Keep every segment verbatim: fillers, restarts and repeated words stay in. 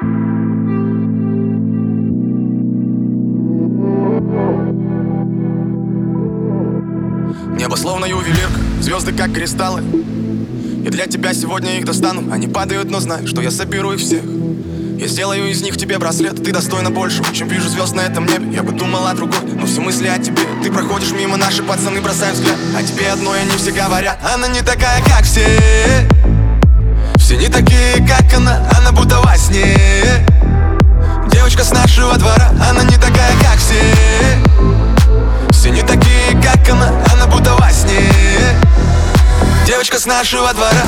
Небо словно ювелирка, звезды как кристаллы. И для тебя сегодня их достану. Они падают, но знай, что я соберу их всех. Я сделаю из них тебе браслет. Ты достойна большего, чем вижу звезд на этом небе. Я бы думал о другой, но все мысли о тебе. Ты проходишь мимо, наши пацаны бросают взгляд. А тебе одно они все говорят: она не такая, как все. Все не такие, как она, она будто во сне. Девочка с нашего двора, она не такая, как все. Все не такие, как она, она будто во сне. Девочка с нашего двора.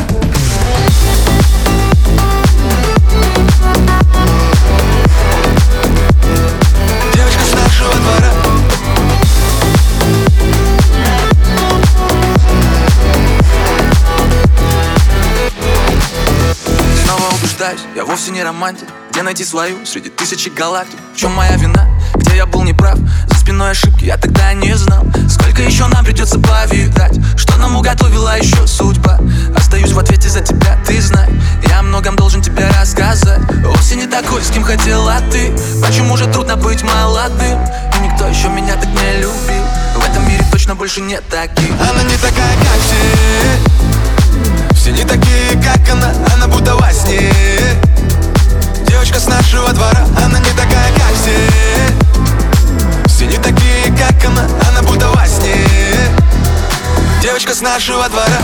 Девочка с нашего двора. Снова убеждаюсь, я вовсе не романтик. Где найти свою среди тысячи галактик? В чем моя вина? Где я был неправ? За спиной ошибки я тогда не знал. Сколько еще нам придется повидать? Что нам уготовила еще судьба? Остаюсь в ответе за тебя, ты знай. Я о многом должен тебе рассказать. Вовсе не такой, с кем хотела ты. Почему же трудно быть молодым? И никто еще меня так не любил. В этом мире точно больше нет таких. Она не такая, как все. Все не такие, как она, она будто во сне. Девочка с нашего двора, она не такая, как все. Все не такие, как она, она будто во сне. Девочка с нашего двора.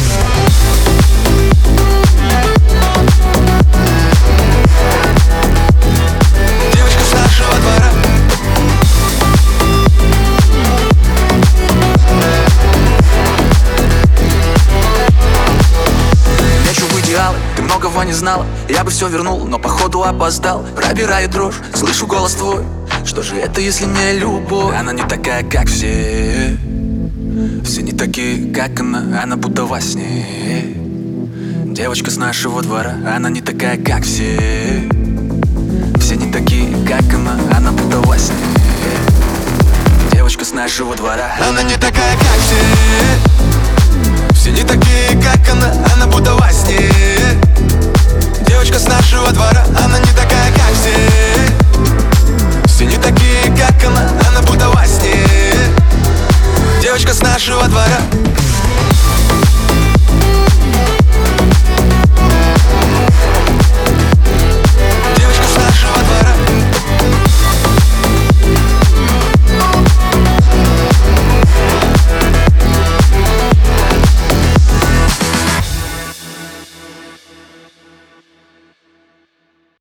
Девочка с нашего двора. Лечу в идеалы, ты многого не знала. Я бы все вернул, но походу опоздал. Пробирает дрожь, слышу голос твой. Что же это, если не любовь? Она не такая, как все. Все не такие, как она, она будто во сне. Девочка с нашего двора, она не такая, как все. Все не такие, как она, она будто во сне. Девочка с нашего двора, она не такая, как все. Все не такие, как она, она будто во сне. Девочка с нашего двора.